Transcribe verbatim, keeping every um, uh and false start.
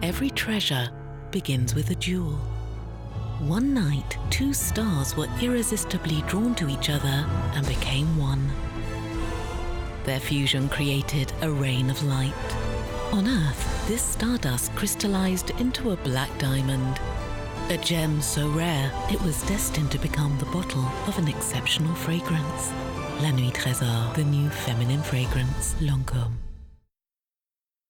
Every treasure begins with a jewel. One night, two stars were irresistibly drawn to each other and became one. Their fusion created a rain of light. On Earth, this stardust crystallized into a black diamond, a gem so rare it was destined to become the bottle of an exceptional fragrance. La Nuit Trésor, the new feminine fragrance, Lancôme.